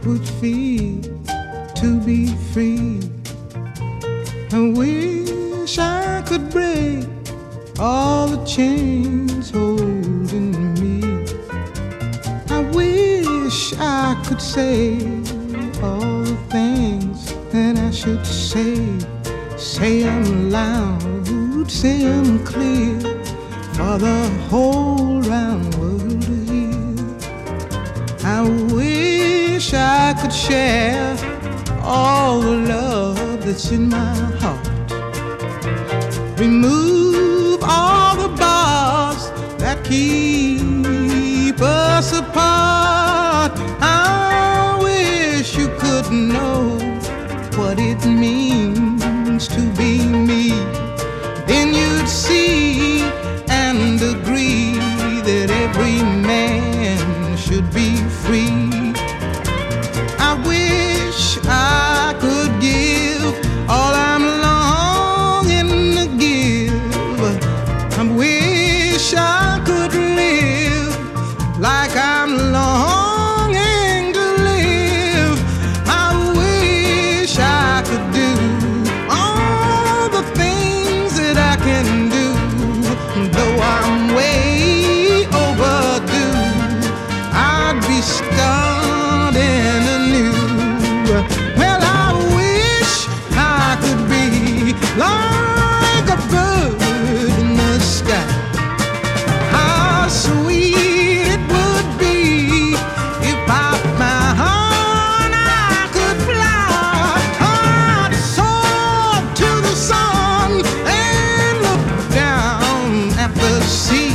would feel to be free. I wish I could break all the chains holding me. I wish I could say all the things that I should say. Say them loud, say them clear, for the whole round world to hear. I wish I could share all the love that's in my heart. Remove all the bars that keep us apart. I wish you could know what it means to be me. Then you'd see and agree that every man should be free. I wish I could give all I'm longing to give. I wish I could live like I'm longing to live. I wish I could do all the things that I can do, though I'm way overdue. I'd be starting anew. Well, I wish I could be like a bird in the sky. How sweet it would be if I found I could fly. I'd soar to the sun and look down at the sea.